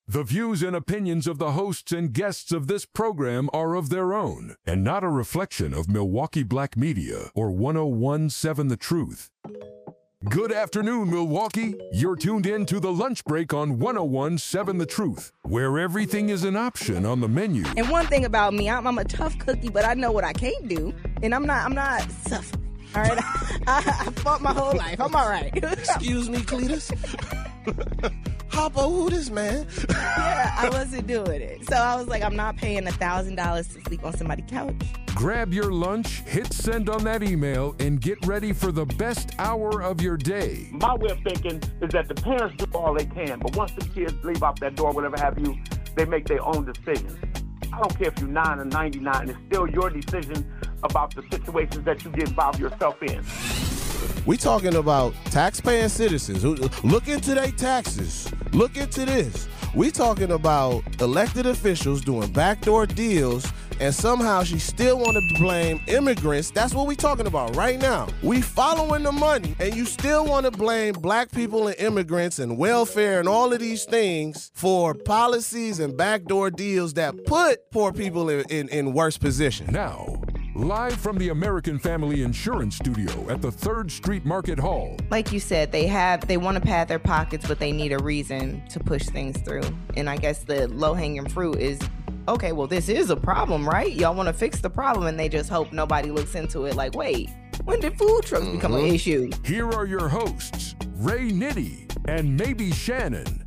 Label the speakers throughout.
Speaker 1: The views and opinions of the hosts and guests of this program are of their own and not a reflection of Milwaukee Black Media or 1017 The Truth. Good afternoon, Milwaukee. You're tuned in to The Lunch Break on 1017 The Truth, where everything is an option on the menu.
Speaker 2: And one thing about me, I'm a tough cookie, but I know what I can't do, and I'm not suffering. All right, I fought my whole life. I'm all right.
Speaker 3: Excuse me, Cletus. Hoppo, who this man?
Speaker 2: Yeah, I wasn't doing it. So I was like, I'm not paying $1,000 to sleep on somebody's couch.
Speaker 1: Grab your lunch, hit send on that email, and get ready for the best hour of your day.
Speaker 4: My way of thinking is that the parents do all they can, but once the kids leave out that door, whatever have you, they make their own decisions. I don't care if you're 9 or 99, it's still your decision about the situations that you get involved yourself in.
Speaker 3: We talking about taxpaying citizens who look into their taxes. Look into this. We talking about elected officials doing backdoor deals, and somehow she still want to blame immigrants. That's what we talking about right now. We following the money, and you still want to blame black people and immigrants and welfare and all of these things for policies and backdoor deals that put poor people in worse position.
Speaker 1: Now, live from the American Family Insurance Studio at the 3rd Street Market Hall.
Speaker 2: Like you said, they want to pad their pockets, but they need a reason to push things through. And I guess the low-hanging fruit is, okay, well, this is a problem, right? Y'all want to fix the problem, and they just hope nobody looks into it like, wait, when did food trucks become an issue?
Speaker 1: Here are your hosts, Ray Nitty and Maybe Shannon.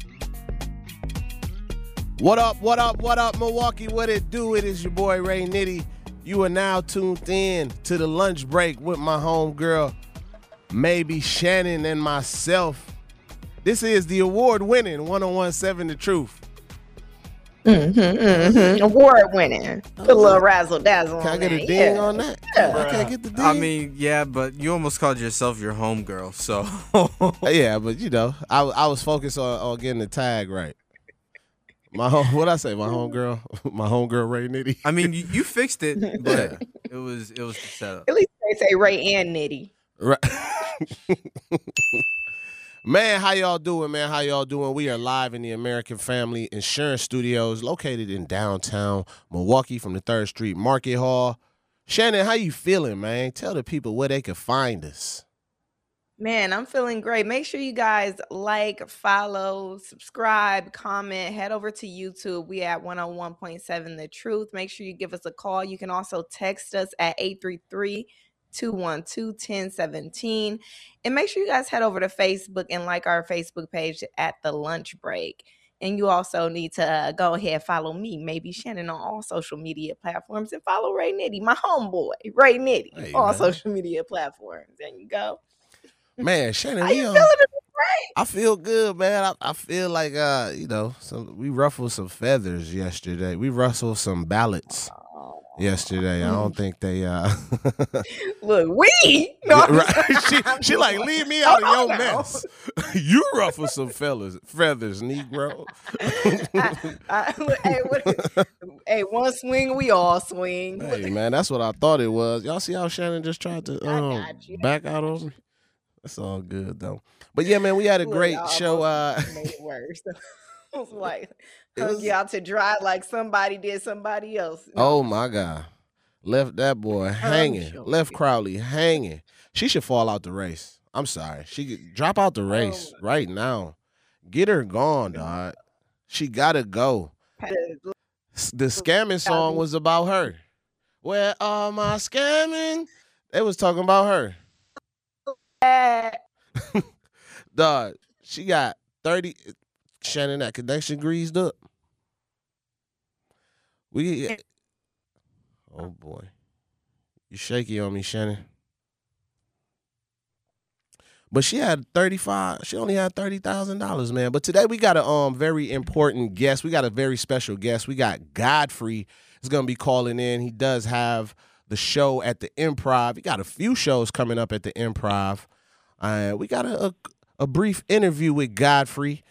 Speaker 3: What up, Milwaukee? What it do? It is your boy, Ray Nitty. You are now tuned in to The Lunch Break with my homegirl, Maybe Shannon, and myself. This is the award-winning 1017 The Truth.
Speaker 2: Award-winning. Put a little razzle-dazzle
Speaker 3: Can I
Speaker 2: on
Speaker 3: get a
Speaker 2: that.
Speaker 3: ding
Speaker 2: Yeah.
Speaker 3: on that?
Speaker 2: Yeah.
Speaker 3: I can't get the ding.
Speaker 5: I mean, yeah, but you almost called yourself your homegirl, so.
Speaker 3: Yeah, but you know, I was focused on getting the tag right. What'd I say? My homegirl Ray Nitty.
Speaker 5: I mean, you fixed it, but it was the setup.
Speaker 2: At least they say Ray and Nitty.
Speaker 3: Right. Man, how y'all doing, man? How y'all doing? We are live in the American Family Insurance Studios located in downtown Milwaukee from the 3rd Street Market Hall. Shannon, how you feeling, man? Tell the people where they can find us.
Speaker 2: Man, I'm feeling great. Make sure you guys like, follow, subscribe, comment, head over to YouTube. We at 101.7 The Truth. Make sure you give us a call. You can also text us at 833-212-1017. And make sure you guys head over to Facebook and like our Facebook page at The Lunch Break. And you also need to go ahead and follow me, Maybe Shannon, on all social media platforms. And follow Ray Nitty, my homeboy, Ray Nitty,
Speaker 3: Hey,
Speaker 2: all
Speaker 3: man.
Speaker 2: social media platforms. There you go.
Speaker 3: Man, Shannon,
Speaker 2: How you feeling today?
Speaker 3: I feel good, man. I feel like we ruffled some feathers yesterday. We rustled some ballots yesterday. I don't think they
Speaker 2: Look, we no,
Speaker 3: right. She like, leave me out of your mess. You ruffle some feathers, Negro.
Speaker 2: Hey, one swing, we all swing.
Speaker 3: Hey man, that's what I thought it was. Y'all see how Shannon just tried to
Speaker 2: got you.
Speaker 3: back out on me? That's all good though. But yeah, man, we had a
Speaker 2: Look,
Speaker 3: great
Speaker 2: y'all
Speaker 3: show.
Speaker 2: almost made it worse. I was like, hung you out to dry like somebody did somebody else.
Speaker 3: Oh my God. Left that boy hanging.
Speaker 2: sure.
Speaker 3: Left Crowley hanging. She should fall out the race. I'm sorry. She could drop out the race right now. Get her gone, dog. She gotta go. The scamming song was about her. Where are my scamming? They was talking about her. Dog, she got 30. Shannon, that connection greased up. Oh boy, you shaky on me, Shannon. But she had 35. She only had $30,000, man. But today we got a very important guest. We got a very special guest. We got Godfrey is gonna be calling in. He does have the show at the Improv. He got a few shows coming up at the Improv. We got a brief interview with Godfrey,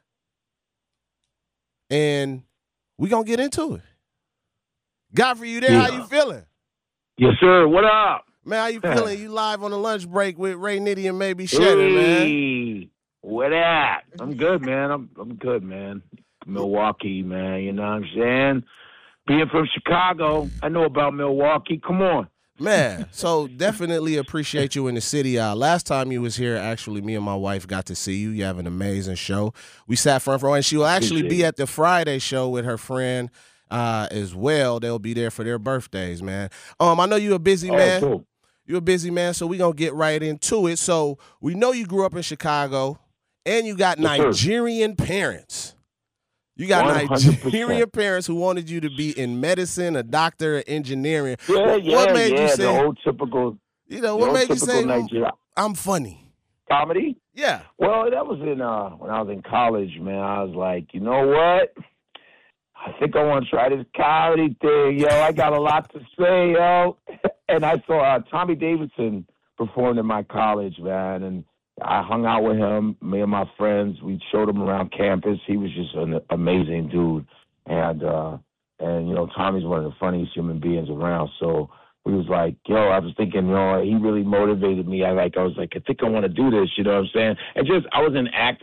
Speaker 3: and we gonna get into it. Godfrey, you there?
Speaker 4: Yeah.
Speaker 3: How you feeling?
Speaker 4: Yes, sir. What up?
Speaker 3: Man, how you feeling? You live on the lunch break with Ray Nitty and Maybe Shannon, man.
Speaker 4: What up? I'm good, man. I'm good, man.
Speaker 6: Milwaukee, man. You know what I'm saying? Being from Chicago, I know about Milwaukee. Come on.
Speaker 3: Man, so definitely appreciate you in the city. Last time you was here, actually, me and my wife got to see you. You have an amazing show. We sat front row, and she will actually be at the Friday show with her friend as well. They'll be there for their birthdays, man. I know you're a busy man.
Speaker 6: Cool.
Speaker 3: You're a busy man, so we're going to get right into it. So we know you grew up in Chicago, and you got Nigerian parents. You got
Speaker 6: 100%.
Speaker 3: Nigerian parents who wanted you to be in medicine, a doctor, or engineering.
Speaker 6: What made
Speaker 3: you say,
Speaker 6: the old typical,
Speaker 3: what made you say,
Speaker 6: Nigeria.
Speaker 3: I'm funny?
Speaker 6: Comedy?
Speaker 3: Yeah.
Speaker 6: Well, that was when I was in college, man. I was like, you know what? I think I want to try this comedy thing, yo. I got a lot to say, yo. And I saw Tommy Davidson performed in my college, man, and I hung out with him, me and my friends. We showed him around campus. He was just an amazing dude. And you know, Tommy's one of the funniest human beings around. So we was like, yo, I was thinking, you know, he really motivated me. I was like, I think I want to do this, you know what I'm saying? And just, I was in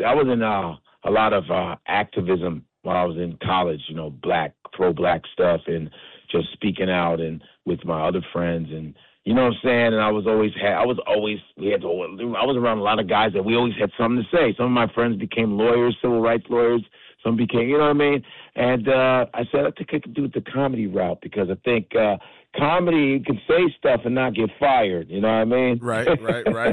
Speaker 6: a lot of activism while I was in college, you know, pro-black stuff and just speaking out and with my other friends and, you know what I'm saying? And I was around a lot of guys that we always had something to say. Some of my friends became lawyers, civil rights lawyers. Some became, you know what I mean? And I said, I think I could do it the comedy route because I think comedy can say stuff and not get fired. You know what I mean?
Speaker 3: Right.
Speaker 6: So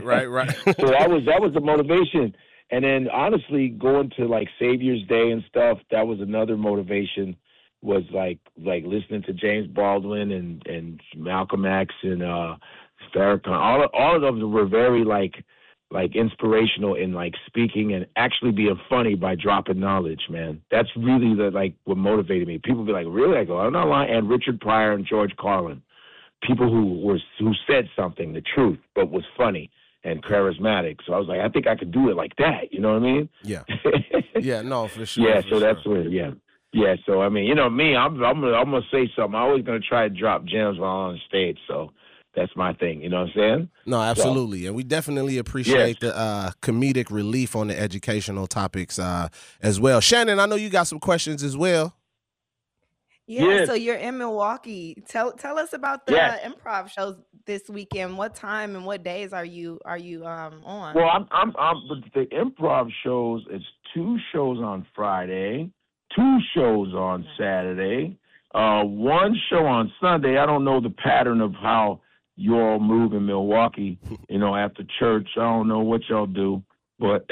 Speaker 6: that was the motivation. And then honestly, going to like Savior's Day and stuff, that was another motivation. Was like listening to James Baldwin and Malcolm X and Farrakhan. All of them were very like inspirational in like speaking and actually being funny by dropping knowledge, man. That's really what motivated me. People be like, really? I go, I'm not lying. And Richard Pryor and George Carlin, people who said something, the truth, but was funny and charismatic. So I was like, I think I could do it like that. You know what I mean?
Speaker 3: Yeah. Yeah. No, for sure.
Speaker 6: Yeah. So that's where. Yeah. Yeah, so I mean, you know me, I'm gonna say something. I'm always gonna try to drop gems while on stage. So that's my thing. You know what I'm saying?
Speaker 3: No, absolutely, and we definitely appreciate the comedic relief on the educational topics as well. Shannon, I know you got some questions as well.
Speaker 2: Yeah, so you're in Milwaukee. Tell us about the improv shows this weekend. What time and what days are you on?
Speaker 6: Well, I'm the improv shows. It's 2 shows on Friday. 2 shows on Saturday, 1 show on Sunday. I don't know the pattern of how you all move in Milwaukee, you know, after church. I don't know what y'all do, but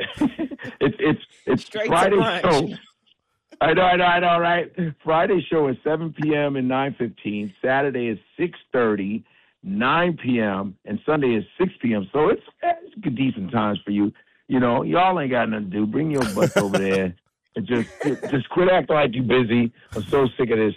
Speaker 6: it's
Speaker 2: Straight
Speaker 6: Friday show. I know, right? Friday show is 7 p.m. and 9:15. Saturday is 6:30, 9 p.m., and Sunday is 6 p.m. So it's decent times for you. You know, y'all ain't got nothing to do. Bring your butts over there. And just quit acting like you busy. I'm so sick of this.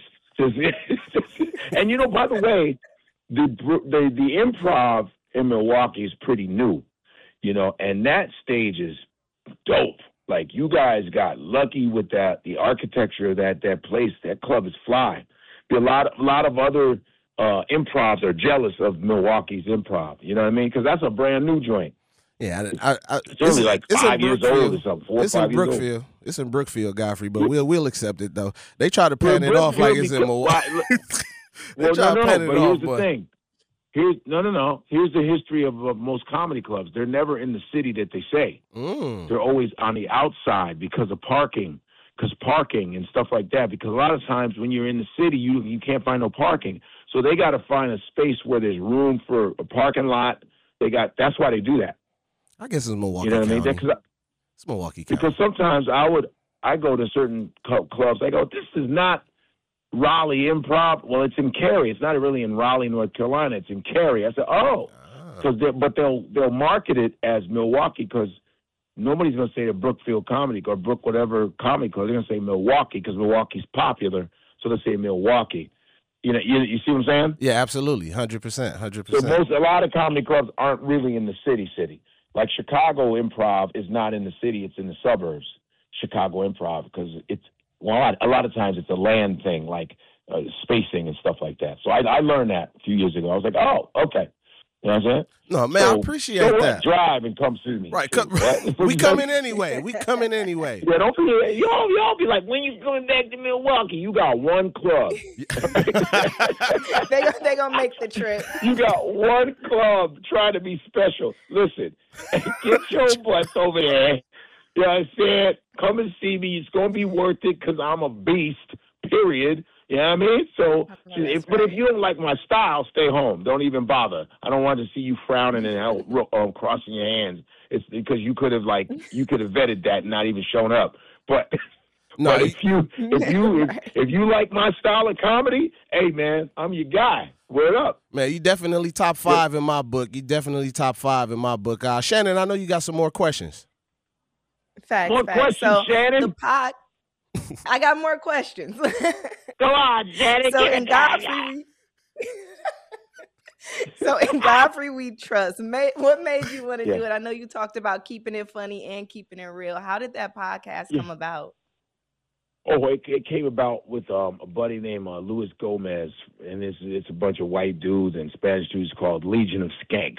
Speaker 6: And you know, by the way, the improv in Milwaukee is pretty new, you know, and that stage is dope. Like you guys got lucky with that. The architecture of that place, that club is fly. A lot of other improvs are jealous of Milwaukee's improv. You know what I mean? Because that's a brand new joint.
Speaker 3: Yeah,
Speaker 6: it's only like 5 years old or something. 4 or 5 years old.
Speaker 3: It's in Brookfield, Godfrey, but we'll accept it though. They try to pan it off like it's in Milwaukee.
Speaker 6: Here's the thing. Here's the history of most comedy clubs. They're never in the city that they say. They're always on the outside because of parking and stuff like that. Because a lot of times when you're in the city, you can't find no parking. So they got to find a space where there's room for a parking lot. That's why they do that.
Speaker 3: I guess it's Milwaukee.
Speaker 6: You know what I mean?
Speaker 3: It's Milwaukee County.
Speaker 6: Because sometimes I go to certain clubs. I go, this is not Raleigh Improv. Well, it's in Cary. It's not really in Raleigh, North Carolina. It's in Cary. I said, but they'll market it as Milwaukee because nobody's going to say the Brookfield Comedy or Brook whatever comedy club. They're going to say Milwaukee because Milwaukee's popular. So they say Milwaukee. You know, you see what I'm saying?
Speaker 3: Yeah, absolutely, 100%.
Speaker 6: So a lot of comedy clubs aren't really in the city. Like Chicago Improv is not in the city; it's in the suburbs. Chicago Improv because a lot of times it's a land thing, like spacing and stuff like that. So I learned that a few years ago. I was like, oh, okay. You know what I'm saying?
Speaker 3: No, man, I appreciate that.
Speaker 6: Drive and come see me.
Speaker 3: Right.
Speaker 6: Right?
Speaker 3: We coming anyway.
Speaker 6: Yeah, don't forget. Y'all be like, when you coming back to Milwaukee? You got one club.
Speaker 2: they gonna make the trip.
Speaker 6: You got one club trying to be special. Listen, get your butts over there. You know what I'm saying? Come and see me. It's going to be worth it because I'm a beast, period. You know what I mean? So, if you don't like my style, stay home. Don't even bother. I don't want to see you frowning and crossing your hands. It's because you could have vetted that and not even shown up. But
Speaker 3: no,
Speaker 6: if you like my style of comedy, hey man, I'm your guy. Word up,
Speaker 3: man. You definitely top 5 in my book. You definitely top 5 in my book. Shannon, I know you got some more questions.
Speaker 2: Facts.
Speaker 6: More questions, Shannon.
Speaker 2: I got more questions.
Speaker 6: Go on, Shannon.
Speaker 2: So in Godfrey we trust. What made you want to do it? I know you talked about keeping it funny and keeping it real. How did that podcast come about?
Speaker 6: Oh, it came about with a buddy named Luis Gomez, and it's a bunch of white dudes and Spanish dudes called Legion of Skanks.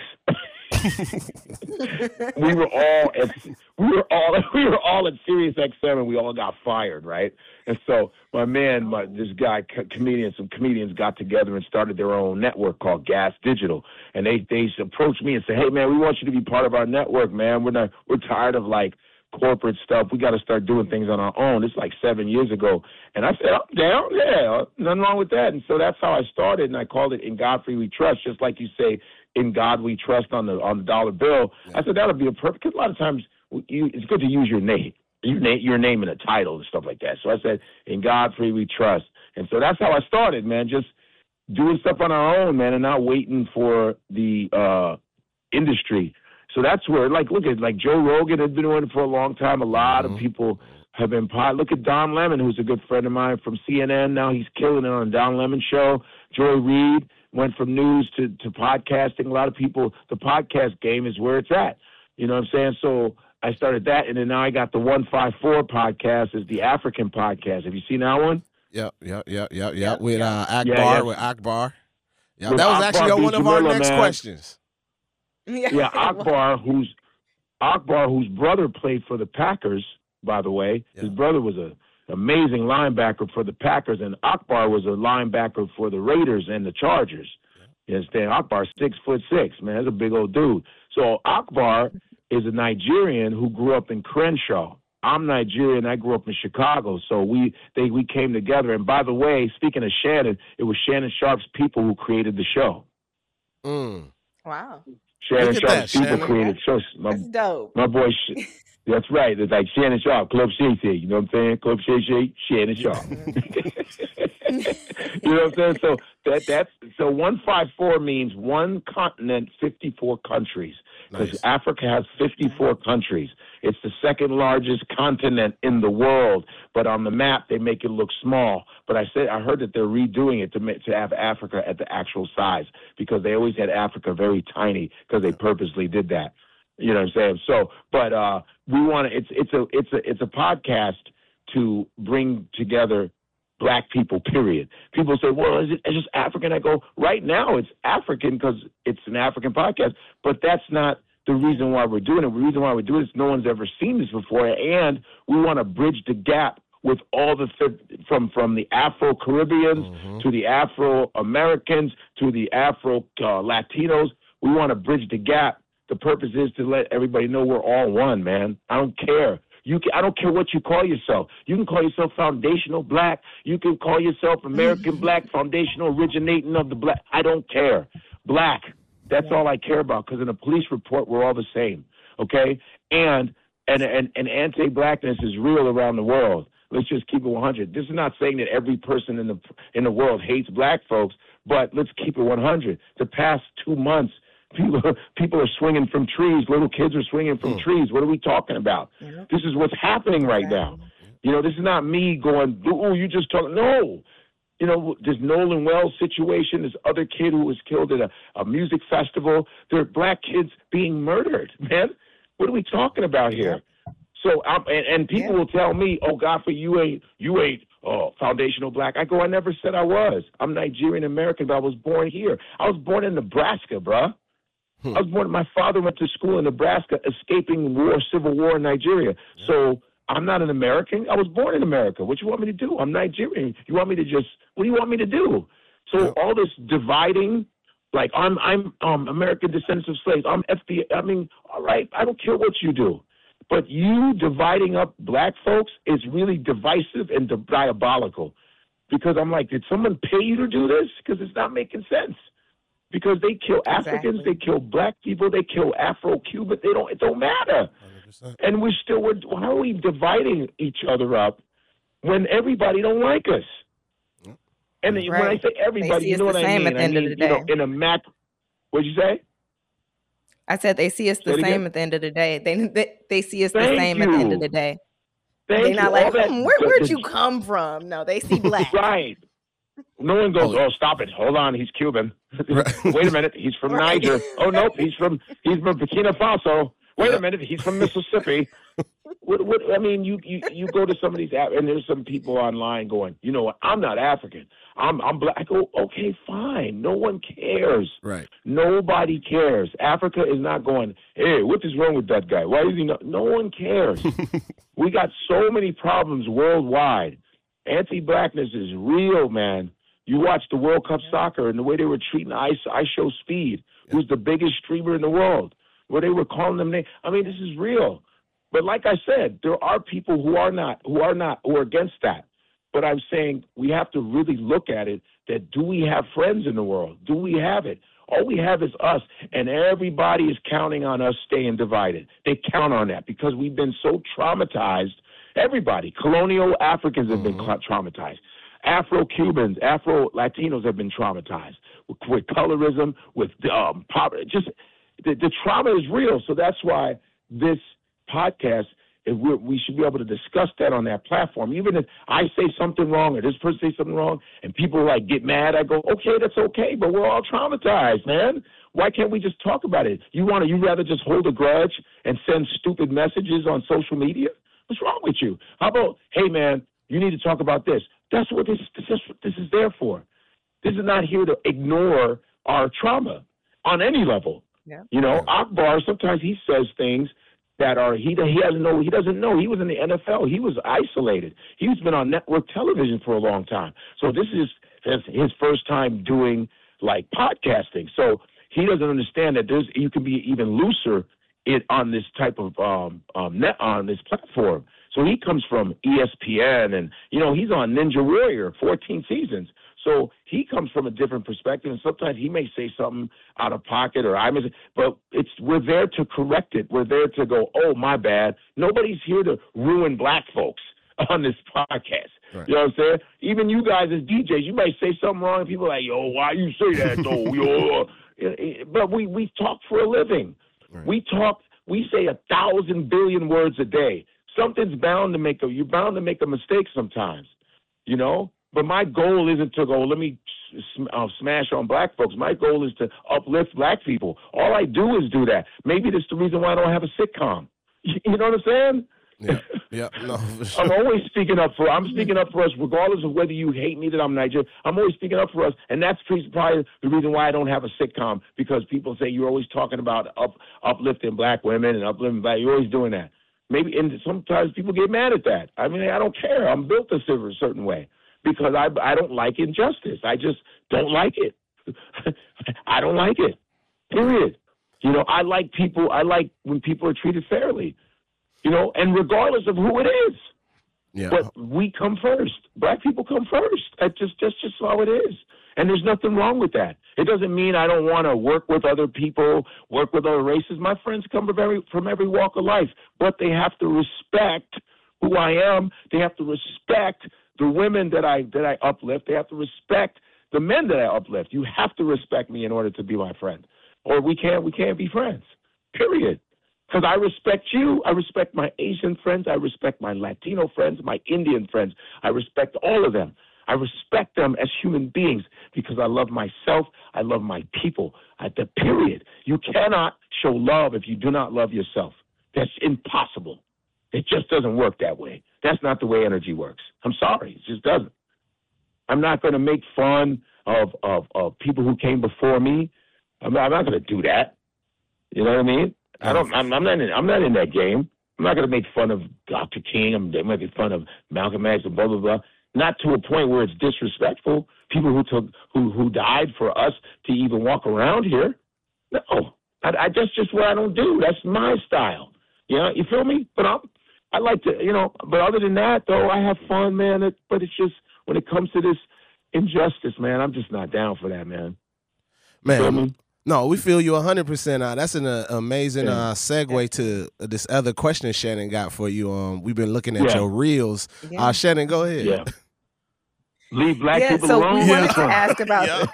Speaker 6: we were all at Sirius XM, and we all got fired, right? And so some comedians got together and started their own network called Gas Digital, and they approached me and said, "Hey man, we want you to be part of our network, man. We're tired of like corporate stuff. We got to start doing things on our own." It's like 7 years ago. And I said, I'm down. Yeah, nothing wrong with that. And so that's how I started. And I called it In Godfrey We Trust, just like you say, In God We Trust on the dollar bill. Yeah. I said, that'll be a perfect, because a lot of times it's good to use your name in a title and stuff like that. So I said, In Godfrey We Trust. And so that's how I started, man, just doing stuff on our own, man, and not waiting for the industry. So that's where, look at Joe Rogan has been doing it for a long time. A lot of people have been Look at Don Lemon, who's a good friend of mine from CNN. Now he's killing it on Don Lemon show. Joy Reid went from news to podcasting. A lot of people, the podcast game is where it's at. You know what I'm saying? So I started that, and then now I got the 154 podcast, is the African podcast. Have you seen that one?
Speaker 3: Yeah. With Akbar. Yeah, that was actually on one of our next questions.
Speaker 6: Yeah, Akbar, whose brother played for the Packers, by the way. Yeah. His brother was an amazing linebacker for the Packers, and Akbar was a linebacker for the Raiders and the Chargers. Yeah. You understand? Akbar's 6'6", man. That's a big old dude. So Akbar is a Nigerian who grew up in Crenshaw. I'm Nigerian. I grew up in Chicago. So we came together. And by the way, speaking of Shannon, it was Shannon Sharp's people who created the show.
Speaker 2: Wow.
Speaker 6: Shannon Sharp's people created shows.
Speaker 2: That's dope.
Speaker 6: My boy, that's right. It's like Shannon Sharp, Club Shay Shay. You know what I'm saying? Club Shay Shay, Shannon Sharp. You know what I'm saying? So so 154 means one continent, 54 countries. Because nice. Africa has 54 countries. It's the second largest continent in the world, but on the map they make it look small. But I heard that they're redoing it to have Africa at the actual size, because they always had Africa very tiny because they purposely did that. You know what I'm saying? So, but we want to. It's a podcast to bring together Black people, period. People say, well, it's just African? I go, right now it's African because it's an African podcast, but that's not the reason why we're doing it. The reason why we're doing it is no one's ever seen this before, and we want to bridge the gap with all the from the Afro-Caribbeans to the Afro-Americans to the Afro-Latinos. We want to bridge the gap. The purpose is to let everybody know we're all one, man. I don't care. I don't care what you call yourself. You can call yourself foundational Black. You can call yourself American Black, foundational originating of the Black. I don't care. Black. That's all I care about, because in a police report, we're all the same, okay? And anti-Blackness is real around the world. Let's just keep it 100. This is not saying that every person in the world hates Black folks, but let's keep it 100. The past 2 months, people are swinging from trees. Little kids are swinging from trees. What are we talking about? Yeah. This is what's happening right now. You know, this is not me going, oh, you just talking. No. You know, this Nolan Wells situation, this other kid who was killed at a music festival. There are Black kids being murdered, man. What are we talking about here? So, and people will tell me, oh, Godfrey, you ain't foundational Black. I go, I never said I was. I'm Nigerian American, but I was born here. I was born in Nebraska, bruh. I was born. My father went to school in Nebraska, escaping war, civil war in Nigeria. So I'm not an American. I was born in America. What you want me to do? I'm Nigerian. You want me to just? What do you want me to do? So all this dividing, like I'm American descendants of slaves. I'm FBI. I mean, all right. I don't care what you do, but you dividing up black folks is really divisive and diabolical. Because I'm like, did someone pay you to do this? Because it's not making sense. Because they kill Africans, they kill black people, they kill Afro-Cubans. It don't matter. 100%. And how are we dividing each other up when everybody don't like us? And when I say everybody, you know what I mean?
Speaker 2: At the end of the day.
Speaker 6: In a macro, what'd you say?
Speaker 2: I said they see us the same at the end of the day. They see us the same at the end of the day. They're not like, where'd you come from? No, they see black.
Speaker 6: Right. No one goes, oh, stop it. Hold on, he's Cuban. Wait a minute, he's from Niger. Oh, nope, he's from Burkina Faso. Wait a minute, he's from Mississippi. I mean, you go to some of these, and there's some people online going, you know what, I'm not African. I'm black. I go, okay, fine. No one cares.
Speaker 3: Right.
Speaker 6: Nobody cares. Africa is not going, hey, what is wrong with that guy? Why is he not? No one cares. We got so many problems worldwide. Anti-blackness is real, man. You watch the World Cup soccer and the way they were treating I Show Speed, who's the biggest streamer in the world, where they were calling them names. I mean, this is real. But like I said, there are people who are against that. But I'm saying we have to really look at it, that do we have friends in the world? Do we have it? All we have is us, and everybody is counting on us staying divided. They count on that because we've been so traumatized. Everybody, colonial Africans have been traumatized. Afro-Cubans, Afro-Latinos have been traumatized with colorism, with poverty. Just the trauma is real. So that's why this podcast, we should be able to discuss that on that platform. Even if I say something wrong or this person says something wrong and people like get mad, I go, okay, that's okay, but we're all traumatized, man. Why can't we just talk about it? You rather just hold a grudge and send stupid messages on social media? What's wrong with you? How about, hey, man, you need to talk about this. That's what this is there for. This is not here to ignore our trauma on any level. Yeah. You know, Akbar, sometimes he says things that are he doesn't know. He doesn't know. He was in the NFL. He was isolated. He's been on network television for a long time. So this is his first time doing like podcasting. So he doesn't understand that you can be even looser on this type of on this platform. So he comes from ESPN, and you know he's on Ninja Warrior, 14 seasons. So he comes from a different perspective, and sometimes he may say something out of pocket, but we're there to correct it. We're there to go, oh, my bad. Nobody's here to ruin black folks on this podcast. Right. You know what I'm saying? Even you guys as DJs, you might say something wrong, and people are like, yo, why you say that, though? Yo. But we talk for a living. Right. We say 1,000 billion words a day. Something's bound to make you're bound to make a mistake sometimes, you know? But my goal isn't to go, let me smash on black folks. My goal is to uplift black people. All I do is do that. Maybe that's the reason why I don't have a sitcom. You know what I'm saying?
Speaker 3: Yeah, no. For sure.
Speaker 6: I'm speaking up for us, regardless of whether you hate me that I'm Nigerian. I'm always speaking up for us, and that's probably the reason why I don't have a sitcom, because people say you're always talking about uplifting black women and uplifting black. You're always doing that. Maybe, and sometimes people get mad at that. I mean, I don't care. I'm built a certain way because I don't like injustice. I just don't like it. I don't like it, period. You know, I like when people are treated fairly, you know, and regardless of who it is. Yeah. But we come first. Black people come first. That's just how it is. And there's nothing wrong with that. It doesn't mean I don't want to work with other people, work with other races. My friends come from every walk of life, but they have to respect who I am. They have to respect the women that I uplift. They have to respect the men that I uplift. You have to respect me in order to be my friend, or we can't be friends. Period. Because I respect you. I respect my Asian friends. I respect my Latino friends, my Indian friends. I respect all of them. I respect them as human beings because I love myself. I love my people. The period. You cannot show love if you do not love yourself. That's impossible. It just doesn't work that way. That's not the way energy works. I'm sorry. It just doesn't. I'm not going to make fun of people who came before me. I'm not going to do that. You know what I mean? I'm not in that game. I'm not going to make fun of Dr. King. I'm going to make fun of Malcolm X and blah, blah, blah. Not to a point where it's disrespectful. People who died for us to even walk around here. No, that's just what I don't do. That's my style. You know, you feel me? But I like to, you know. But other than that, though, I have fun, man. But it's just when it comes to this injustice, man, I'm just not down for that, man.
Speaker 3: Man, no, we feel you 100%. That's an amazing segue to this other question Shannon got for you. We've been looking at your reels. Shannon, go ahead.
Speaker 6: Yeah. Leave black people
Speaker 2: so
Speaker 6: alone.
Speaker 2: We wanted to ask about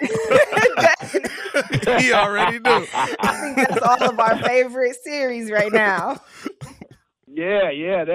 Speaker 3: He already knew.
Speaker 2: I think that's all of our favorite series right now.
Speaker 6: Yeah,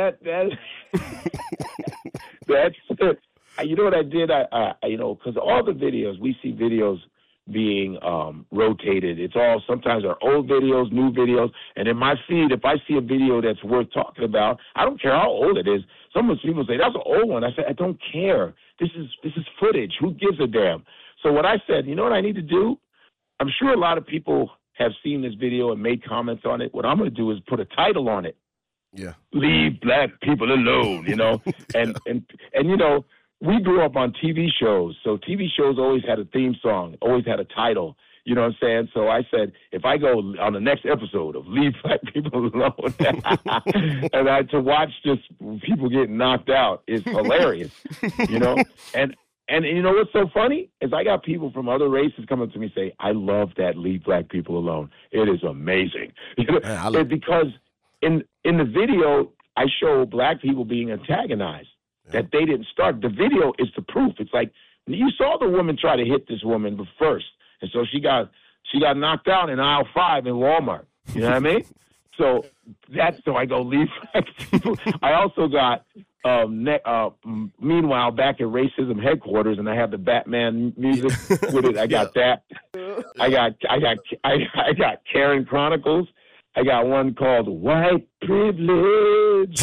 Speaker 6: that's you know what I did? I you know, because all the videos, we see videos being rotated. It's all sometimes are old videos, new videos, and in my feed, if I see a video that's worth talking about, I don't care how old it is. Some people say that's an old one. I say I don't care. This is footage. Who gives a damn? So what I said, you know what I need to do? I'm sure a lot of people have seen this video and made comments on it. What I'm going to do is put a title on it.
Speaker 3: Yeah.
Speaker 6: Leave black people alone, you know? and you know, we grew up on TV shows. So TV shows always had a theme song, always had a title. You know what I'm saying? So I said, if I go on the next episode of Leave Black People Alone, and to watch just people getting knocked out is hilarious, you know? And you know what's so funny is I got people from other races coming to me say, I love that Leave Black People Alone. It is amazing. You know? Because in the video, I show black people being antagonized, that they didn't start. The video is the proof. It's like you saw the woman try to hit this woman first. And so she got knocked out in aisle 5 in Walmart. You know what I mean? So I go Leave Black People. I also got meanwhile back at racism headquarters, and I have the Batman music with it. I got that. I got Karen Chronicles. I got one called White Privilege.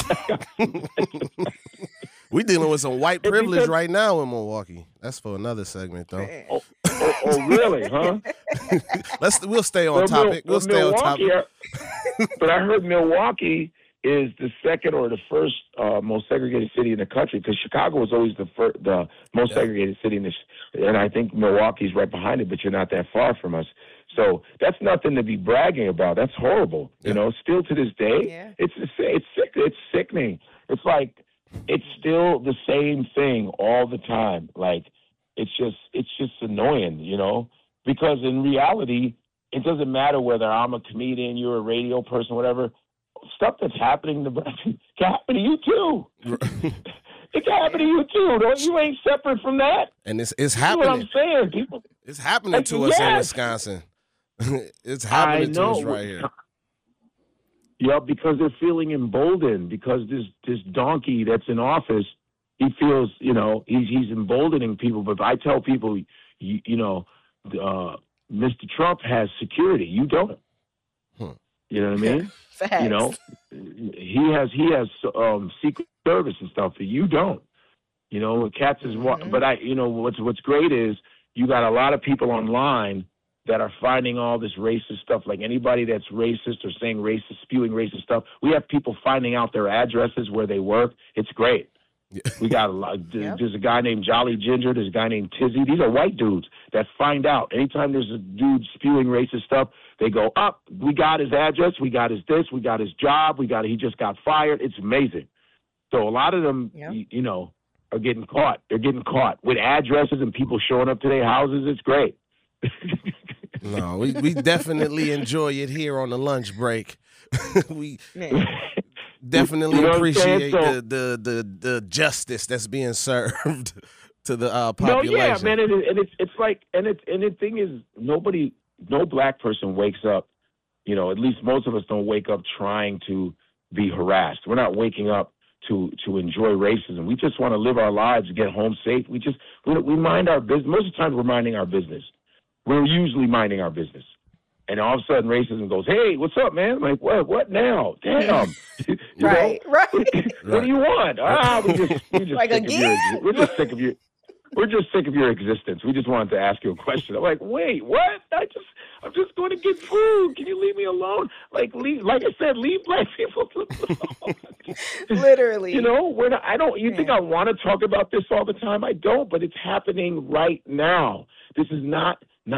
Speaker 3: We dealing with some white privilege right now in Milwaukee. That's for another segment, though.
Speaker 6: Oh, really? Huh?
Speaker 3: We'll stay on topic. We'll stay on topic.
Speaker 6: But I heard Milwaukee is the second or the first most segregated city in the country, because Chicago was always the most segregated city and I think Milwaukee's right behind it, but you're not that far from us. So that's nothing to be bragging about. That's horrible. You know, still to this day, it's sickening. It's like it's still the same thing all the time. Like it's just annoying, you know, because in reality, it doesn't matter whether I'm a comedian, you're a radio person, whatever. Stuff that's happening can happen to you too. It can happen to you too. You ain't separate from that.
Speaker 3: And it's happening.
Speaker 6: What I'm saying, people.
Speaker 3: It's happening to us in Wisconsin. It's happening to us right here.
Speaker 6: Yeah, because they're feeling emboldened. Because this donkey that's in office, he feels, you know, he's emboldening people. But if I tell people, you know, Mr. Trump has security, you don't. You know what I mean?
Speaker 2: Facts.
Speaker 6: You know, he has Secret Service and stuff that you don't. You know, Katz is but you know what's great is you got a lot of people online that are finding all this racist stuff. Like anybody that's racist or saying racist, spewing racist stuff, we have people finding out their addresses where they work. It's great. We got a lot. There's a guy named Jolly Ginger. There's a guy named Tizzy. These are white dudes that find out. Anytime there's a dude spewing racist stuff, they go up. We got his address. We got his this. We got his job. He just got fired. It's amazing. So a lot of them, you know, are getting caught. They're getting caught with addresses and people showing up to their houses. It's great.
Speaker 3: No, we definitely enjoy it here on the lunch break. We definitely appreciate the justice that's being served to the population.
Speaker 6: No, yeah, man, it's like, and the thing is, no black person wakes up. You know, at least most of us don't wake up trying to be harassed. We're not waking up to enjoy racism. We just want to live our lives, get home safe. We mind our business. Most of the time, we're minding our business. We're usually minding our business. And all of a sudden, racism goes, "Hey, what's up, man?" I'm like, "What now? Damn!"
Speaker 2: Right.
Speaker 6: What do you want? We just like sick of you. We're just sick of you. we're just sick of your existence. We just wanted to ask you a question. I'm like, wait, what? I'm just going to get food. Can you leave me alone? Like I said, leave black people alone.
Speaker 2: Literally.
Speaker 6: You know, you think I want to talk about this all the time? I don't, but it's happening right now. This is not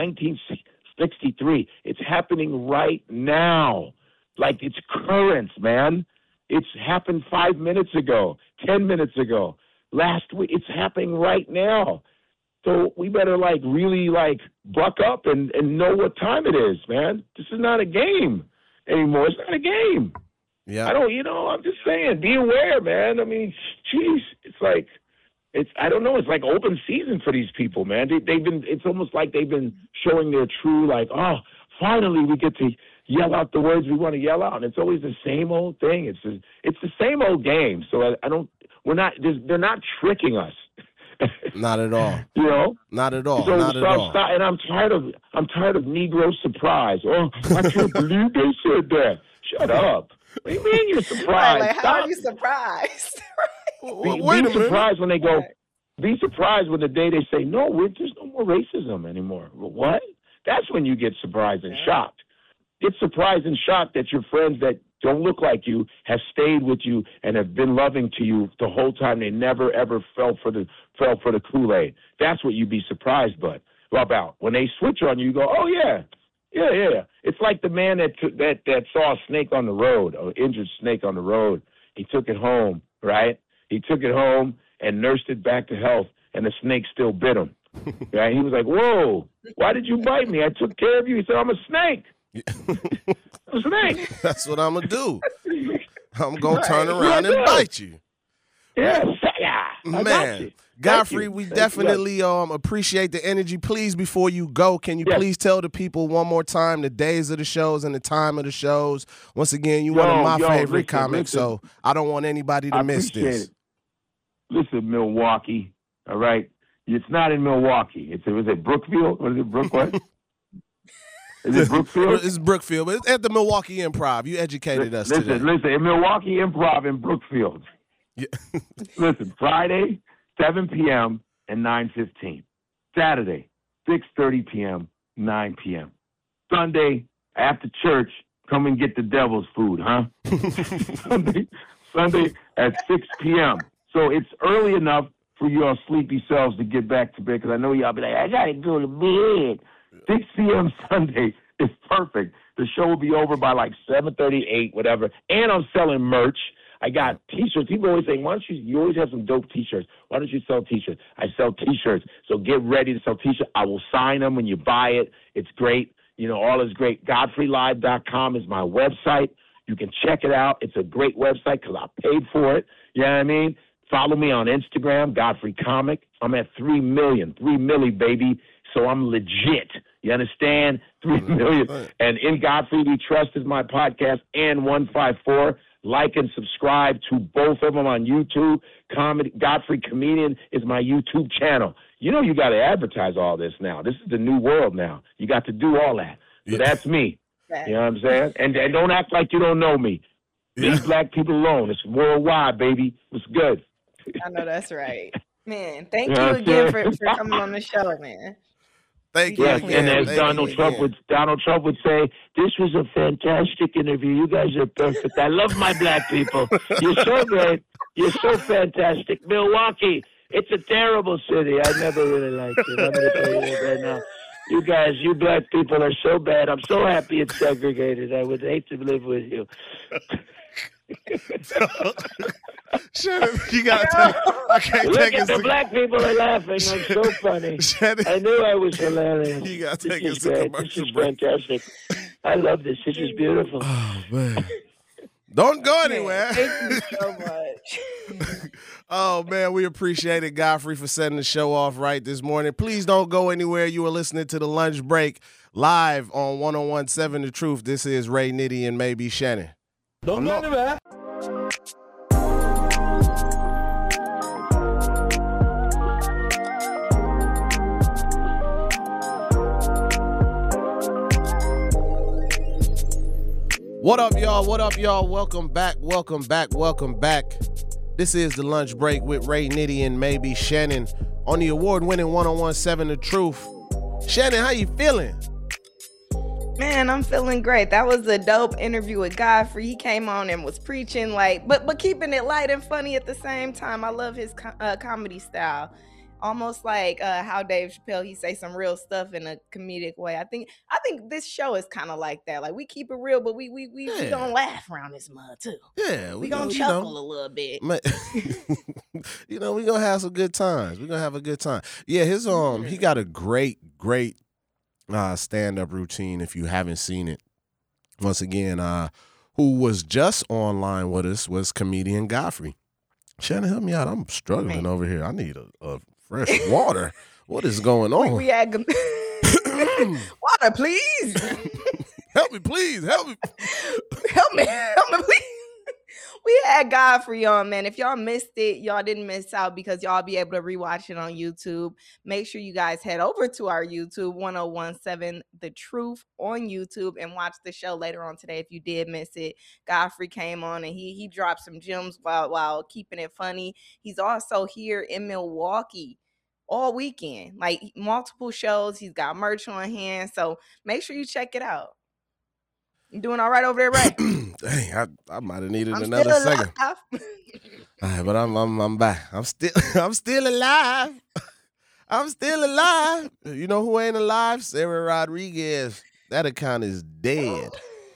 Speaker 6: 1963. It's happening right now. Like, it's current, man. It's happened 5 minutes ago, 10 minutes ago, last week. It's happening right now. So we better, really, buck up and know what time it is, man. This is not a game anymore. It's not a game.
Speaker 3: Yeah.
Speaker 6: I'm just saying, be aware, man. I mean, geez, I don't know. It's like open season for these people, man. It's almost like they've been showing their true, finally we get to yell out the words we want to yell out. And it's always the same old thing. It's the same old game. So they're not tricking us.
Speaker 3: Not at all.
Speaker 6: You know?
Speaker 3: Not at all.
Speaker 6: So
Speaker 3: Not at all.
Speaker 6: And I'm tired of Negro surprise. Oh, I can't believe they said that. Shut up. What do you mean you're surprised?
Speaker 2: Right, how are you surprised?
Speaker 6: Be surprised when they go. Be surprised when the day they say, no, there's no more racism anymore. What? That's when you get surprised and shocked. Get surprised and shocked that your friends that don't look like you have stayed with you and have been loving to you the whole time. They never ever fell for the Kool-Aid. That's what you'd be surprised about. When they switch on you, you go, oh yeah. It's like the man that saw a snake on the road, an injured snake on the road. He took it home, right? He took it home and nursed it back to health, and the snake still bit him. Right? He was like, whoa, why did you bite me? I took care of you. He said, I'm a snake. I'm a snake.
Speaker 3: That's what I'm going to do. I'm going to turn around and bite you.
Speaker 6: Yeah.
Speaker 3: Man, Godfrey, we definitely appreciate the energy. Please, before you go, can you please tell the people one more time the days of the shows and the time of the shows? Once again, you're one of my favorite comics, so I don't want anybody to miss this.
Speaker 6: It. Listen, Milwaukee, all right? It's not in Milwaukee. Was it Brookfield? What is it, Brookfield? Is it Brookfield?
Speaker 3: It's Brookfield, but it's at the Milwaukee Improv. You educated us today.
Speaker 6: Listen, in Milwaukee Improv in Brookfield.
Speaker 3: Yeah.
Speaker 6: Listen, Friday, 7 p.m. and 9:15. Saturday, 6:30 p.m., 9 p.m. Sunday, after church, come and get the devil's food, huh? Sunday at 6 p.m. So it's early enough for your sleepy selves to get back to bed, because I know y'all be like, I got to go to bed. 6 p.m. Sunday is perfect. The show will be over by 7:30, 8, whatever. And I'm selling merch. I got T-shirts. People always say, why don't you always have some dope T-shirts. Why don't you sell T-shirts? I sell T-shirts. So get ready to sell T-shirts. I will sign them when you buy it. It's great. All is great. GodfreyLive.com is my website. You can check it out. It's a great website because I paid for it. You know what I mean? Follow me on Instagram, Godfrey Comic. I'm at 3 million, baby. So I'm legit. You understand? 3 million. And In Godfrey We Trust is my podcast, and 154. Like and subscribe to both of them on YouTube. Godfrey Comedian is my YouTube channel. You got to advertise all this now. This is the new world now. You got to do all that. So that's me. You know what I'm saying? And don't act like you don't know me. Leave black people alone. It's worldwide, baby. It's good.
Speaker 2: I know that's right. Man, thank you again for coming on the show, man.
Speaker 3: Thank you.
Speaker 6: Yes, and as Donald Trump would say, this was a fantastic interview. You guys are perfect. I love my black people. You're so great. You're so fantastic. Milwaukee, it's a terrible city. I never really liked it. I'm going to tell you that right now. You guys, you black people are so bad. I'm so happy it's segregated. I would hate to live with you.
Speaker 3: Shannon, you gotta I can't
Speaker 6: Look
Speaker 3: take
Speaker 6: at
Speaker 3: it.
Speaker 6: The black people are laughing. I'm so funny.
Speaker 3: Shannon,
Speaker 6: I knew I was hilarious.
Speaker 3: You gotta take us
Speaker 6: to
Speaker 3: to
Speaker 6: commercial.
Speaker 3: commercial
Speaker 6: This is fantastic. I love this. This is beautiful.
Speaker 3: Oh man. Don't go anywhere.
Speaker 2: Thank you so much.
Speaker 3: Oh, man, we appreciate it, Godfrey, for setting the show off right this morning. Please don't go anywhere. You are listening to The Lunch Break live on 101.7 The Truth. This is Ray Nitty and maybe Shannon.
Speaker 7: Don't go anywhere.
Speaker 3: What up, y'all? What up, y'all? Welcome back. Welcome back. Welcome back. This is The Lunch Break with Ray Nitty and maybe Shannon on the award-winning 1017 The Truth. Shannon, how you feeling?
Speaker 2: Man, I'm feeling great. That was a dope interview with Godfrey. He came on and was preaching but keeping it light and funny at the same time. I love his comedy style. Almost like how Dave Chappelle, he say some real stuff in a comedic way. I think this show is kind of like that. Like, we keep it real, but we gonna laugh around this mud too.
Speaker 3: Yeah,
Speaker 2: we gonna chuckle a little bit.
Speaker 3: We gonna have some good times. We're gonna have a good time. Yeah, his he got a great stand-up routine. If you haven't seen it, once again, who was just online with us was comedian Godfrey. Shannon, help me out. I'm struggling over here. I need a fresh water. What is going on?
Speaker 2: We had water, please.
Speaker 3: Help me, please. Help me,
Speaker 2: please. We had Godfrey on, man. If y'all missed it, y'all didn't miss out because y'all be able to rewatch it on YouTube. Make sure you guys head over to our YouTube, 1017 The Truth on YouTube, and watch the show later on today if you did miss it. Godfrey came on and he dropped some gems while keeping it funny. He's also here in Milwaukee all weekend, like multiple shows. He's got merch on hand, so make sure you check it out. You doing all right over there, Ray?
Speaker 3: Dang, I might have needed another second. All right, but I'm back. I'm still alive. I'm still alive. You know who ain't alive? Sarah Rodriguez. That account is dead.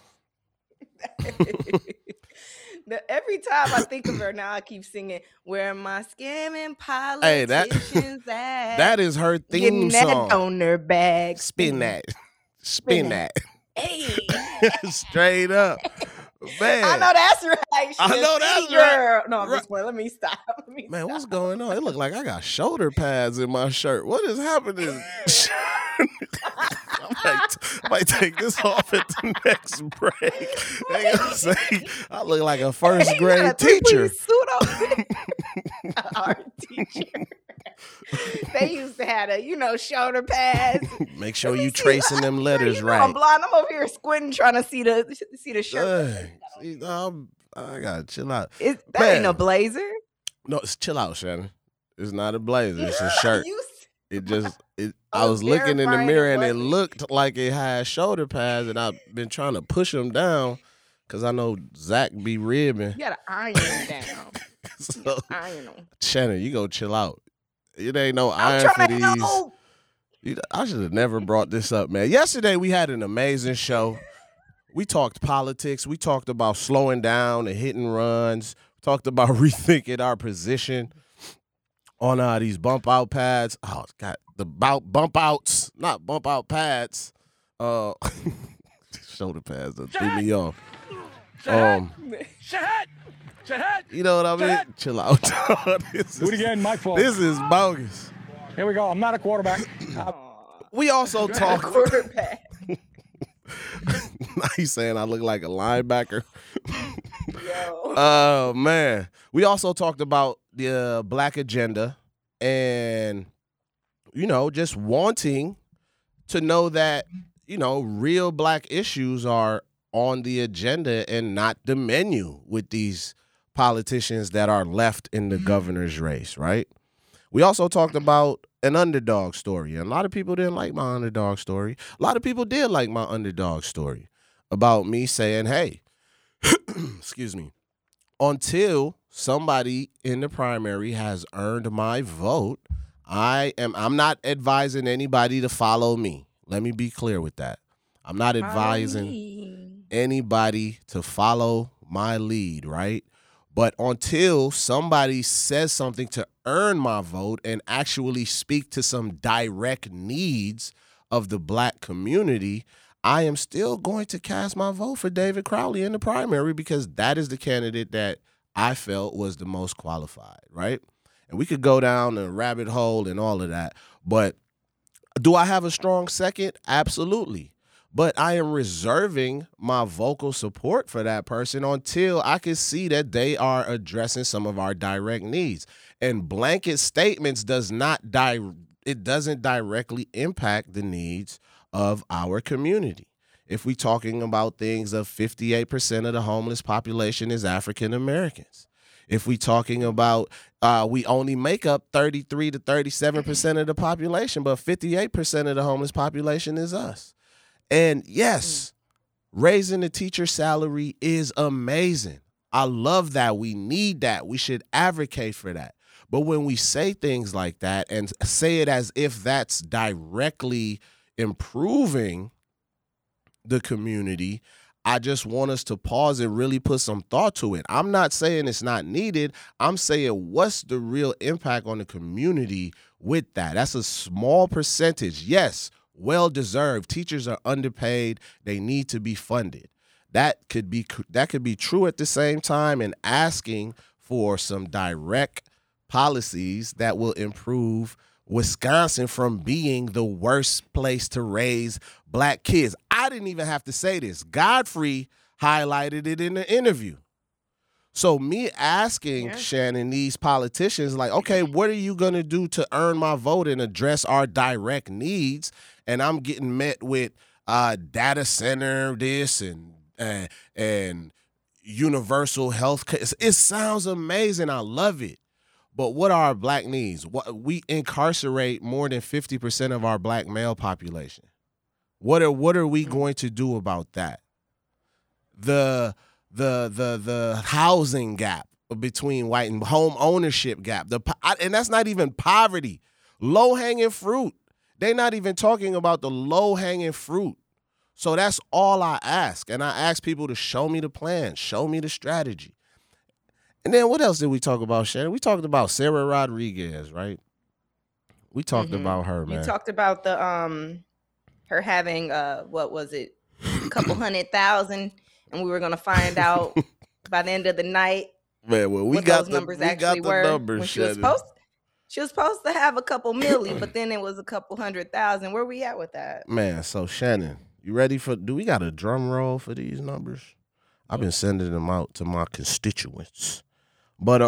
Speaker 2: Every time I think of her now, I keep singing, "Where my scamming politicians at?"
Speaker 3: That is her theme
Speaker 2: Getting
Speaker 3: song.
Speaker 2: that on their bag.
Speaker 3: Spin that.
Speaker 2: Hey.
Speaker 3: Straight up. Man.
Speaker 2: I know that's right.
Speaker 3: I know that's
Speaker 2: girl.
Speaker 3: right.
Speaker 2: No, I'm just playing. Let me stop.
Speaker 3: Man, what's going on? It look like I got shoulder pads in my shirt. What is happening? I might take this off at the next break. They gonna say I look like a first grade teacher.
Speaker 2: Suit on. Our teacher. They used to have shoulder pads.
Speaker 3: Make sure you tracing them letters right.
Speaker 2: I'm blind. I'm over here squinting trying to see the shirt.
Speaker 3: I gotta chill out.
Speaker 2: That ain't a blazer.
Speaker 3: No, it's chill out, Shannon. It's not a blazer. It's a shirt. I was looking in the mirror and it looked like it had shoulder pads, and I've been trying to push them down because I know Zach be ribbing.
Speaker 2: You gotta iron them down.
Speaker 3: So,
Speaker 2: iron them.
Speaker 3: Shannon, you go chill out. It ain't no iron for these. I should have never brought this up, man. Yesterday we had an amazing show. We talked politics. We talked about slowing down and hitting runs. We talked about rethinking our position on these bump out pads. Oh, God, bump outs, not bump out pads. Shoulder pads that threw me off. You know what I mean? Chill out.
Speaker 7: Do it again, my fault.
Speaker 3: This is bogus.
Speaker 7: Here we go. I'm not a quarterback.
Speaker 3: We also talk.
Speaker 2: Quarterback.
Speaker 3: Now he's saying I look like a linebacker.
Speaker 2: Yo.
Speaker 3: Oh, man. We also talked about the Black agenda and, just wanting to know that, real Black issues are on the agenda and not the menu with these politicians that are left in the governor's race, right? We also talked about an underdog story. And a lot of people didn't like my underdog story. A lot of people did like my underdog story about me saying, hey, excuse me, until somebody in the primary has earned my vote, I'm not advising anybody to follow me. Let me be clear with that. I'm not advising anybody to follow my lead, right? But until somebody says something to earn my vote and actually speak to some direct needs of the Black community, I am still going to cast my vote for David Crowley in the primary because that is the candidate that I felt was the most qualified, right? And we could go down the rabbit hole and all of that. But do I have a strong second? Absolutely. But I am reserving my vocal support for that person until I can see that they are addressing some of our direct needs. And blanket statements doesn't directly impact the needs of our community. If we're talking about things of 58% of the homeless population is African Americans. If we talking about we only make up 33 to 37% of the population, but 58% of the homeless population is us. And yes, raising the teacher salary is amazing. I love that. We need that. We should advocate for that. But when we say things like that and say it as if that's directly improving the community, I just want us to pause and really put some thought to it. I'm not saying it's not needed. I'm saying what's the real impact on the community with that? That's a small percentage. Yes, well-deserved. Teachers are underpaid. They need to be funded. That could be true at the same time, and asking for some direct policies that will improve Wisconsin from being the worst place to raise black kids. I didn't even have to say this. Godfrey highlighted it in the interview. So me asking Shannon, these politicians, like, okay, what are you going to do to earn my vote and address our direct needs? And I'm getting met with data center this and universal health care. It sounds amazing. I love it. But what are our black needs? We incarcerate more than 50% of our black male population. What are we going to do about that? The housing gap between white and home ownership gap. And that's not even poverty. Low-hanging fruit. They're not even talking about the low-hanging fruit. So that's all I ask. And I ask people to show me the plan, show me the strategy. And then what else did we talk about, Shannon? We talked about Sarah Rodriguez, right? We talked about her, man.
Speaker 2: You talked about the her having what was it, a couple 100,000, and we were gonna find out by the end of the night.
Speaker 3: Man, well, we got those numbers actually were.
Speaker 2: When she was supposed to have a couple million, but then it was a couple 100,000. Where we at with that?
Speaker 3: Man, so Shannon, you ready for? Do we got a drum roll for these numbers? I've been sending them out to my constituents. But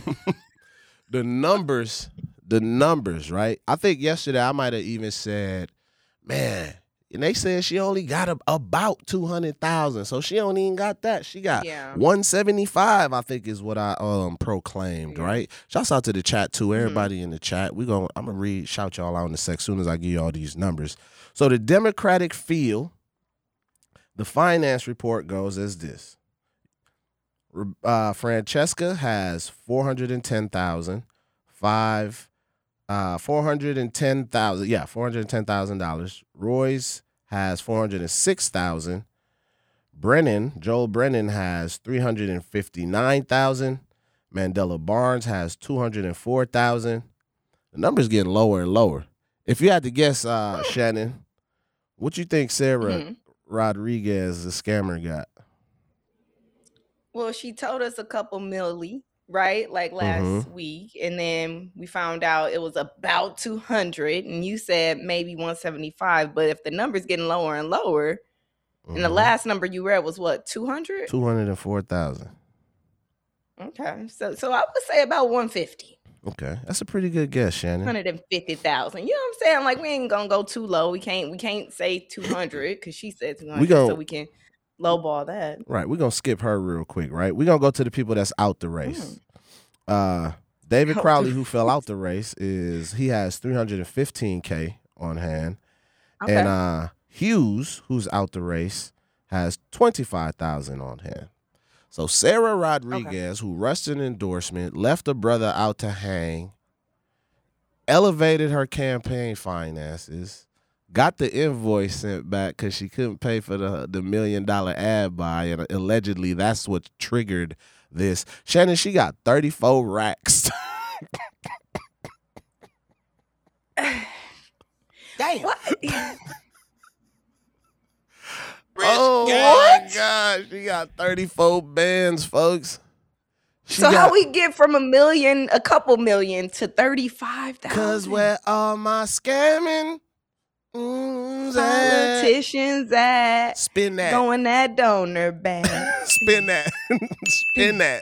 Speaker 3: the numbers, right? I think yesterday I might have even said, man, and they said she only got about 200,000, so she don't even got that. She got 175, I think, is what I proclaimed, right? Shouts out to the chat too, everybody in the chat. I'm gonna shout y'all out in a sec soon as I give you all these numbers. So the Democratic field, the finance report goes as this. Francesca has $410,000. $410,000. Royce has $406,000. Joel Brennan has $359,000. Mandela Barnes has $204,000. The number's getting lower and lower. If you had to guess, Shannon, what you think Sarah Rodriguez, the scammer, got?
Speaker 2: Well, she told us a couple milli, right? Like last week. And then we found out it was about 200. And you said maybe 175. But if the number's getting lower and lower, and the last number you read was what, 200?
Speaker 3: 204,000.
Speaker 2: Okay. So I would say about 150.
Speaker 3: Okay. That's a pretty good guess, Shannon.
Speaker 2: 150,000. You know what I'm saying? Like, we ain't gonna go too low. We can't say 200 because she said 200. So we can lowball that.
Speaker 3: Right. We're going to skip her real quick, right? We're going to go to the people that's out the race. David Crowley, who fell out the race, he has $315K on hand. Okay. And Hughes, who's out the race, has $25,000 on hand. So Sarah Rodriguez, who rushed an endorsement, left a brother out to hang, elevated her campaign finances, got the invoice sent back because she couldn't pay for the $1 million ad buy, and allegedly that's what triggered this. Shannon, she got 34 racks.
Speaker 2: Damn. What?
Speaker 3: My gosh, she got 34 bands, folks.
Speaker 2: How we get from a couple million to 35,000?
Speaker 3: Because where all my scamming
Speaker 2: politicians at?
Speaker 3: Spin that.
Speaker 2: Going that donor bag.
Speaker 3: Spin that. Spin that.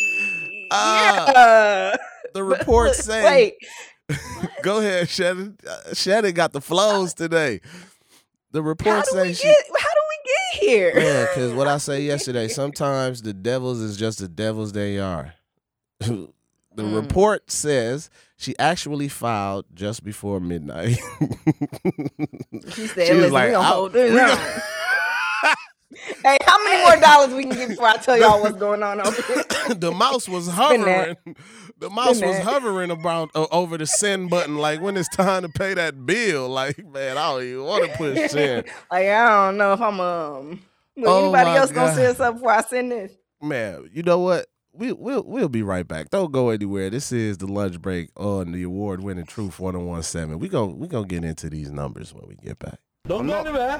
Speaker 3: The report say.
Speaker 2: Wait.
Speaker 3: Go ahead, Shannon. Shannon got the flows today. The report says
Speaker 2: how do we get here?
Speaker 3: Yeah, because what I said yesterday, sometimes the devils is just the devils they are. The report says she actually filed just before midnight.
Speaker 2: She said, "Listen, we gonna hold this on." Hey, how many more dollars we can get before I tell y'all what's going on over here?
Speaker 3: The mouse was hovering. The mouse was hovering about over the send button, like when it's time to pay that bill. Like, man, I don't even want to push send.
Speaker 2: Like, I don't know if I'm anybody else gonna say something before I send this?
Speaker 3: Man, you know what? We'll be right back. Don't go anywhere. This is the lunch break on the award-winning Truth 1017. We gonna get into these numbers when we get back.
Speaker 7: Don't go anywhere.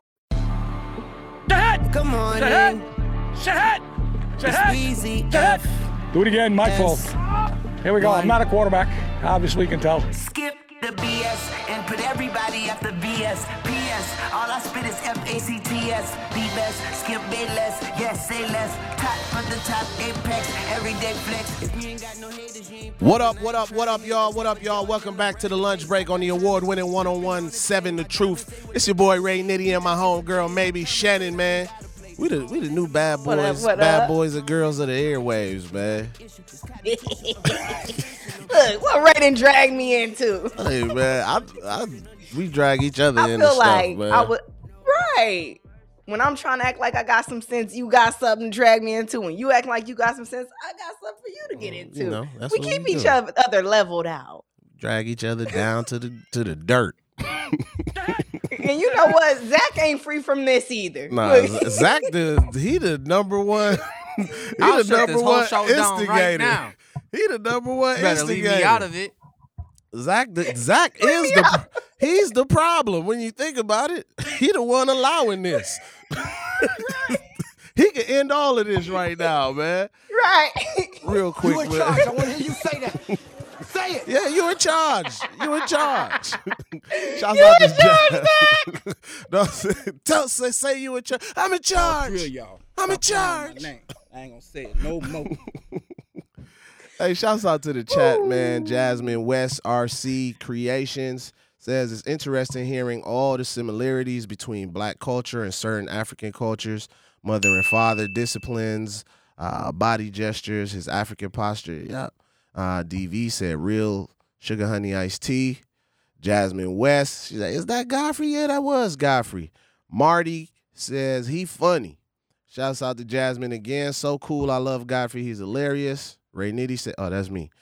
Speaker 8: Come on,
Speaker 7: Shahad!
Speaker 8: Easy.
Speaker 7: Do it again, my fault. Here we go. I'm not a quarterback. Obviously, you can tell.
Speaker 8: Skip the BS and put everybody at the BS. PS, all I spit is FACTS. Be best, skip be less, yes, say less. Top of the top, apex, everyday flex. If you ain't got no haters, you ain't.
Speaker 3: What up, y'all? What up, y'all? Welcome back to the lunch break on the award-winning 1017 The Truth. It's your boy Ray Nitty and my homegirl, maybe Shannon, man. We the new bad boys, bad boys and girls of the airwaves, man.
Speaker 2: Look, what Ray done dragged me into?
Speaker 3: Hey, man, we drag each other into
Speaker 2: feel
Speaker 3: stuff,
Speaker 2: like
Speaker 3: man.
Speaker 2: I would right. When I'm trying to act like I got some sense, you got something to drag me into. When you act like you got some sense, I got something for you to get into.
Speaker 3: You know, that's
Speaker 2: we
Speaker 3: what
Speaker 2: keep
Speaker 3: we
Speaker 2: each
Speaker 3: do.
Speaker 2: other leveled out.
Speaker 3: Drag each other down to the dirt.
Speaker 2: And you know what? Zach ain't free from this either.
Speaker 3: Nah, Zach, he the number one. He
Speaker 5: I'll
Speaker 3: the
Speaker 5: shut
Speaker 3: number
Speaker 5: this whole
Speaker 3: one
Speaker 5: show down
Speaker 3: instigator.
Speaker 5: right now.
Speaker 3: He the number one
Speaker 5: You better
Speaker 3: instigator.
Speaker 5: leave me out of it.
Speaker 3: Zach is he's the problem when you think about it. He the one allowing this. He can end all of this right now, man.
Speaker 2: Right.
Speaker 3: Real quick.
Speaker 9: You in charge. I want to hear you say that. Say it.
Speaker 3: Yeah, you in charge. You in charge. Shouts out to Jack. Say you in charge. I'm in charge.
Speaker 9: Real, y'all.
Speaker 3: I'm in charge.
Speaker 9: I ain't gonna say it no more.
Speaker 3: Hey, shouts out to the chat, man. Jasmine West RC Creations says it's interesting hearing all the similarities between black culture and certain African cultures, mother and father disciplines, body gestures, his African posture. Yep. DV said real sugar honey iced tea. Jasmine West, she's like, is that Godfrey? Yeah, that was Godfrey. Marty says he funny. Shouts out to Jasmine again. So cool. I love Godfrey. He's hilarious. Ray Nitty said, oh, that's me.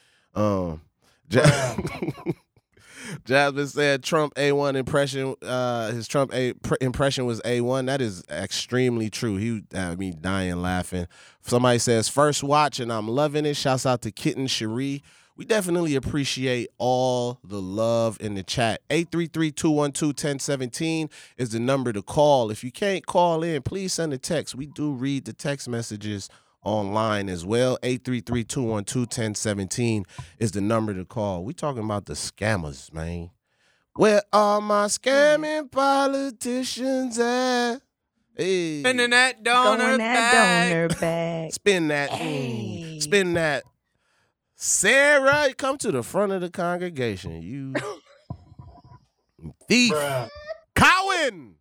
Speaker 3: Jasmine said Trump A1 impression. His Trump impression was A1. That is extremely true. He had me dying laughing. Somebody says first watch and I'm loving it. Shouts out to Kitten Cherie. We definitely appreciate all the love in the chat. 833-212-1017 is the number to call. If you can't call in, please send a text. We do read the text messages online as well. 833-212-1017 is the number to call. We talking about the scammers, man. Where are my scamming politicians at? Hey.
Speaker 5: Spinning that donor bag.
Speaker 3: Spin that.
Speaker 2: Hey.
Speaker 3: Spin that. Sarah, come to the front of the congregation. You thief. Cowan.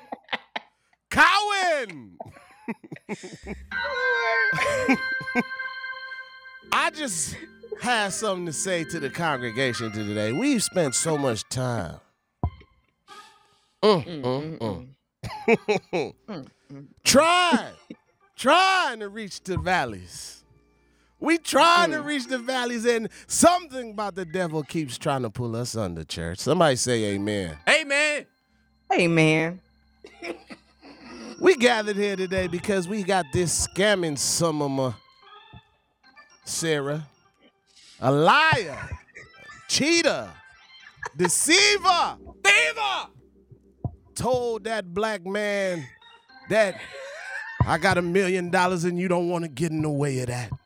Speaker 3: Cowan. I just had something to say to the congregation today. We've spent so much time trying to reach the valleys. We trying to reach the valleys, and something about the devil keeps trying to pull us under, church. Somebody say amen.
Speaker 5: Amen.
Speaker 2: Hey, man.
Speaker 3: We gathered here today because we got this scamming some of my Sarah. A liar. Cheater. Deceiver.
Speaker 5: Fever.
Speaker 3: Told that black man that I got $1 million and you don't want to get in the way of that.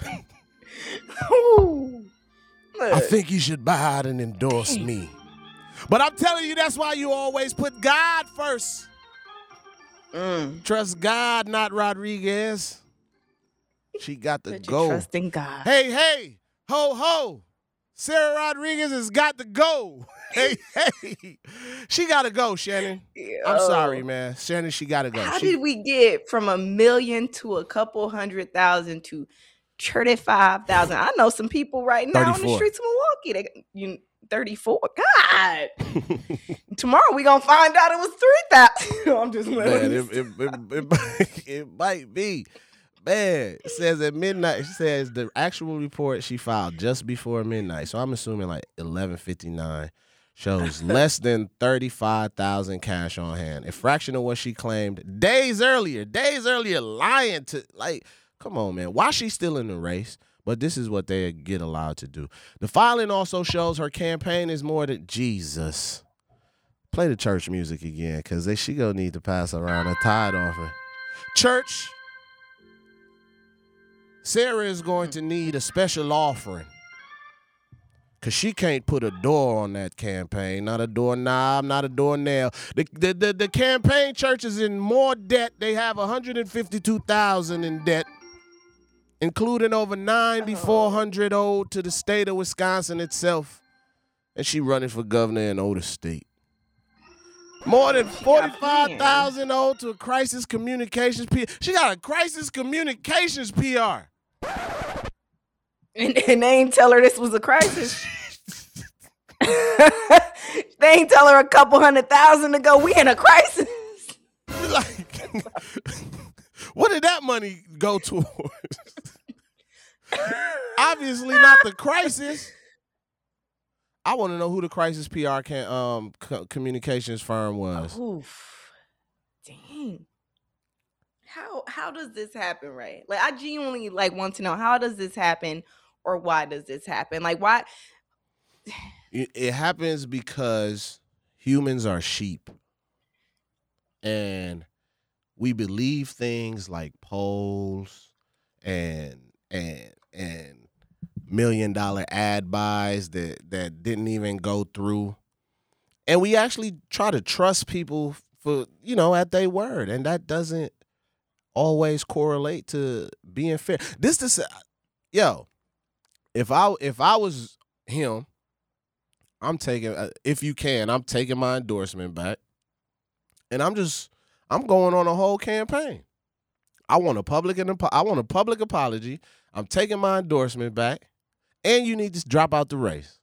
Speaker 3: I think you should buy out and endorse me. But I'm telling you, that's why you always put God first. Trust God, not Rodriguez. She got to go.
Speaker 2: Trust in God.
Speaker 3: Hey, ho, ho. Sarah Rodriguez has got to go. Hey. She got to go, Shannon. I'm sorry, man. Shannon, she got to go.
Speaker 2: How did we get from 1 million to a couple 100,000 to 35,000. I know some people right now on the
Speaker 3: 34.
Speaker 2: streets of Milwaukee. 34. God. Tomorrow we gonna find out it was 3,000. I'm just
Speaker 3: Man, it might be. Man, it says at midnight. It says the actual report she filed just before midnight. So I'm assuming like 11:59 shows less than 35,000 cash on hand. A fraction of what she claimed days earlier, lying to, like, come on, man. Why she still in the race? But this is what they get allowed to do. The filing also shows her campaign is more than Jesus. Play the church music again, because she gonna need to pass around a tithe offering. Church, Sarah is going to need a special offering, because she can't put a door on that campaign. Not a doorknob, not a doornail. The campaign church is in more debt. They have $152,000 in debt, including over $9,400 owed to the state of Wisconsin itself. And she running for governor in older state. More than $45,000 owed to a crisis communications PR. She got a crisis communications PR.
Speaker 2: And they ain't tell her this was a crisis. They ain't tell her a couple $100,000 to go, we in a crisis.
Speaker 3: Like, what did that money go towards? Obviously not the crisis. I want to know who the crisis PR communications firm was.
Speaker 2: Oof. Dang. How does this happen, right? Like, I genuinely want to know, how does this happen, or why does this happen? Like, why?
Speaker 3: It happens because humans are sheep, and we believe things like polls and $1 million ad buys that didn't even go through, and we actually try to trust people for at their word, and that doesn't always correlate to being fair. If I was him, I'm taking my endorsement back, and I'm going on a whole campaign. I want a public apology. I'm taking my endorsement back, and you need to drop out the race.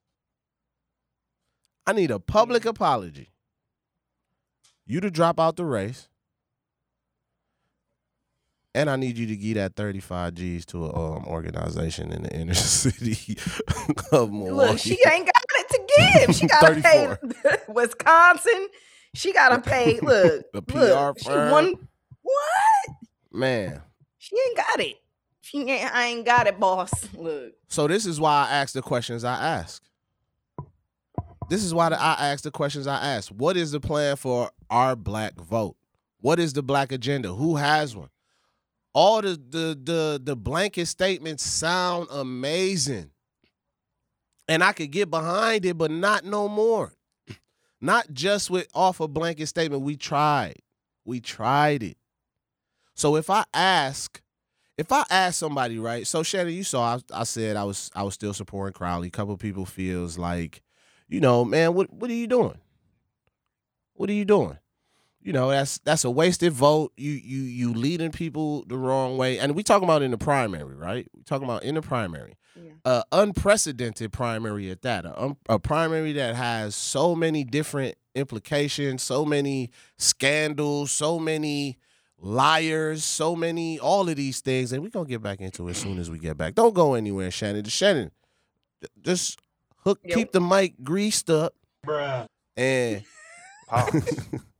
Speaker 3: I need a public apology. You to drop out the race, and I need you to give that 35 G's to an organization in the inner city of Milwaukee.
Speaker 2: Look, she ain't got it to give. She got to pay Wisconsin. She got to pay,
Speaker 3: the PR firm.
Speaker 2: What?
Speaker 3: Man.
Speaker 2: She ain't got it. I ain't got it, boss. Look.
Speaker 3: So this is why I ask the questions I ask. I ask the questions I ask. What is the plan for our black vote? What is the black agenda? Who has one? All the blanket statements sound amazing. And I could get behind it, but not no more. Not just off a blanket statement. We tried it. So if I ask somebody, right? So Shannon, you saw I said I was still supporting Crowley. A couple of people feels like, man, what are you doing? What are you doing? That's a wasted vote. You leading people the wrong way. And we talking about in the primary, right? We talking about in the primary. Yeah. Unprecedented primary at that. A primary that has so many different implications, so many scandals, so many liars, so many, all of these things. And we're going to get back into it as soon as we get back. Don't go anywhere, Shannon. Shannon, just keep the mic greased up.
Speaker 10: Bruh.
Speaker 3: And